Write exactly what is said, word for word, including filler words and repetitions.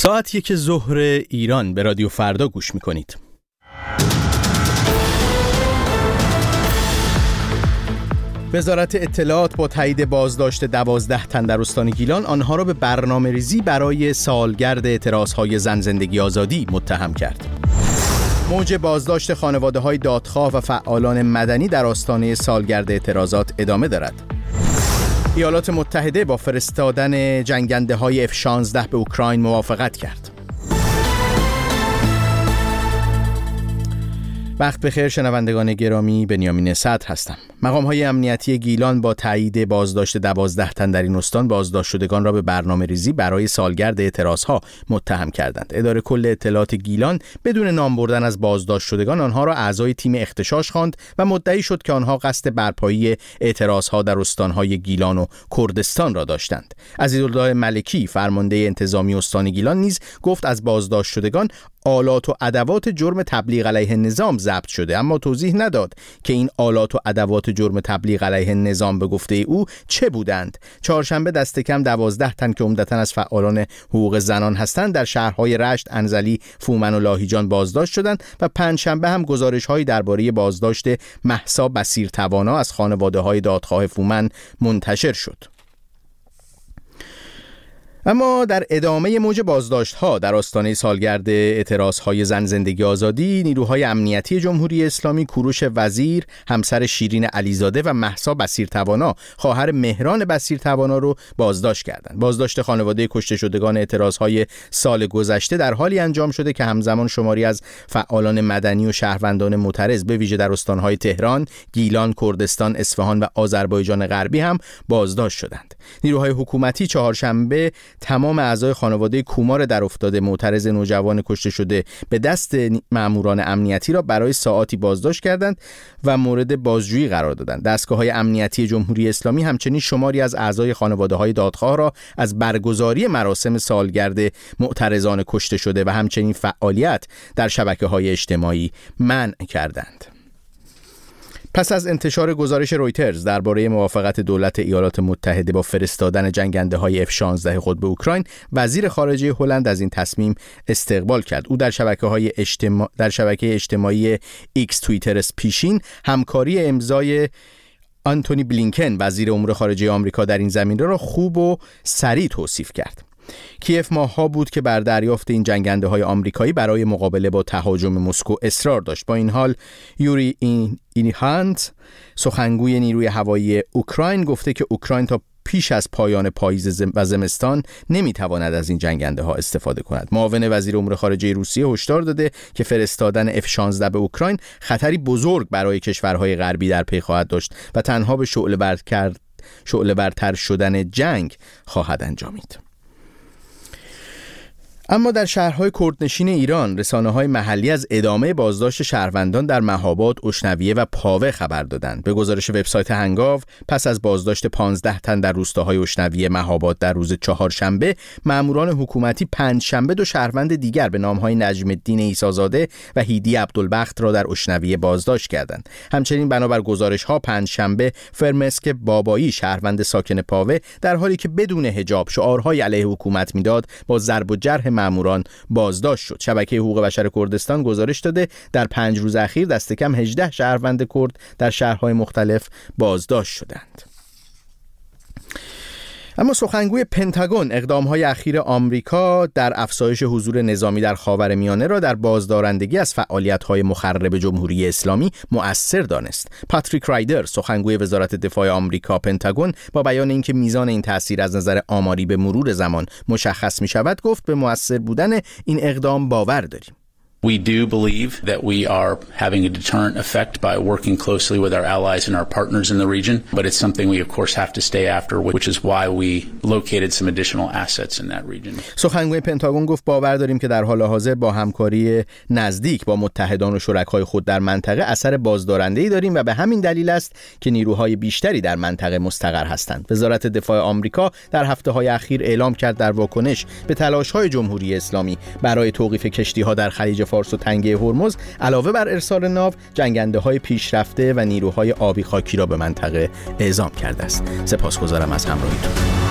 ساعت یک ظهر ایران به رادیو فردا گوش میکنید. وزارت اطلاعات با تایید بازداشت دوازده تن در استان گیلان آنها را به برنامه‌ریزی برای سالگرد اعتراضهای زن زندگی آزادی متهم کرد. موج بازداشت خانواده‌های دادخواه و فعالان مدنی در آستانه سالگرد اعتراضات ادامه دارد. ایالات متحده با فرستادن جنگنده‌های اف شانزده به اوکراین موافقت کرد. وقت بخیر شنوندگان گرامی، بنیامین صدر هستم. مقام‌های امنیتی گیلان با تایید بازداشت دوازده تن در این استان بازداشت شدگان را به برنامه‌ریزی برای سالگرد اعتراضها متهم کردند. اداره کل اطلاعات گیلان بدون نام بردن از بازداشت شدگان آنها را اعضای تیم اغتشاش خواند و مدعی شد که آنها قصد برپایی اعتراضها در استان‌های گیلان و کردستان را داشتند. عزیزالله ملکی فرمانده انتظامی استان گیلان نیز گفت از بازداشت شدگان آلات و ادوات جرم تبلیغ علیه نظام ضبط شده، اما توضیح نداد که این آلات و ادوات جرم تبلیغ علیه نظام به گفته او چه بودند. چهارشنبه دست کم دوازده تن که عمدتاً از فعالان حقوق زنان هستند در شهرهای رشت، انزلی، فومن و لاهیجان بازداشت شدند و پنجشنبه هم گزارش‌هایی درباره بازداشت مهسا بصیرتوانا از خانواده‌های دادخواه فومن منتشر شد. اما در ادامه موج بازداشت‌ها در آستانه سالگرد اعتراض‌های زن زندگی آزادی، نیروهای امنیتی جمهوری اسلامی کوروش وزیر، همسر شیرین علیزاده و مهسا بصیرتوانا، خواهر مهران بصیرتوانا رو بازداشت کردند. بازداشت خانواده کشته شدگان اعتراض‌های سال گذشته در حالی انجام شده که همزمان شماری از فعالان مدنی و شهروندان معترض به ویژه در استان‌های تهران، گیلان، کردستان، اصفهان و آذربایجان غربی هم بازداشت شدند. نیروهای حکومتی چهارشنبه تمام اعضای خانواده کومار در افتاده معترض نوجوان کشته شده به دست ماموران امنیتی را برای ساعاتی بازداشت کردند و مورد بازجویی قرار دادند. دستگاه‌های امنیتی جمهوری اسلامی همچنین شماری از اعضای خانواده‌های دادخواه را از برگزاری مراسم سالگرد معترضان کشته شده و همچنین فعالیت در شبکه‌های اجتماعی منع کردند. پس از انتشار گزارش رویترز درباره موافقت دولت ایالات متحده با فرستادن جنگنده‌های اف شانزده خود به اوکراین، وزیر خارجه هلند از این تصمیم استقبال کرد. او در شبکه‌های اجتماع... در شبکه اجتماعی ایکس توییتر پیشین همکاری امضای آنتونی بلینکن وزیر امور خارجه آمریکا در این زمینه را خوب و سریع توصیف کرد. کیف ماه‌ها بود که بر دریافت این جنگنده‌های آمریکایی برای مقابله با تهاجم مسکو اصرار داشت. با این حال یوری اینیهانت، سخنگوی نیروی هوایی اوکراین، گفته که اوکراین تا پیش از پایان پاییز و زمستان نمیتواند از این جنگنده‌ها استفاده کند. معاون وزیر امور خارجه روسیه هشدار داده که فرستادن اف شانزده به اوکراین خطری بزرگ برای کشورهای غربی در پی خواهد داشت و تنها به شعله برتر شعله برتر شدن جنگ خواهد انجامید. اما در شهرهای کردنشین ایران، رسانه‌های محلی از ادامه بازداشت شهروندان در مهاباد، اشنویه و پاوه خبر دادند. به گزارش وبسایت هنگاو، پس از بازداشت پانزده تن در روستاهای اشنویه مهاباد در روز چهارشنبه، ماموران حکومتی پنجشنبه دو شهروند دیگر به نام‌های نجم الدین عیسی‌زاده و هیدی عبدالبخت را در اشنویه بازداشت کردند. همچنین بنابر گزارش‌ها پنجشنبه فرمسک بابایی، شهروند ساکن پاوه، در حالی که بدون حجاب شعارهای علیه حکومت میداد، با ضرب و جرح ماموران بازداشت شد. شبکه حقوق بشر کردستان گزارش داده در پنج روز اخیر دست کم هجده شهروند کرد در شهرهای مختلف بازداشت شدند. اما سخنگوی پنتاگون اقدام‌های اخیر آمریکا در افزایش حضور نظامی در خاورمیانه را در بازدارندگی از فعالیت‌های مخرب جمهوری اسلامی مؤثر دانست. پاتریک رایدر، سخنگوی وزارت دفاع آمریکا پنتاگون، با بیان اینکه میزان این تأثیر از نظر آماری به مرور زمان مشخص می‌شود، گفت به مؤثر بودن این اقدام باور داریم. We do believe that we are having a deterrent effect by working closely with our allies and our partners in the region, but it's something we of course have to stay after, which is why we located some additional assets in that region. سخنگوی پنتاگون گفت باور داریم که در حال حاضر با همکاری نزدیک با متحدان و شرکای خود در منطقه اثر بازدارنده‌ای داریم و به همین دلیل است که نیروهای بیشتری در منطقه مستقر هستند. وزارت دفاع آمریکا در هفته‌های اخیر اعلام کرد در واکنش به تلاش‌های جمهوری اسلامی برای توقیف کشتی‌ها در خلیج فارس و تنگه هرمز، علاوه بر ارسال ناو، جنگنده‌های پیشرفته و نیروهای آبی خاکی را به منطقه اعزام کرده است. سپاسگزارم از همراهیتون.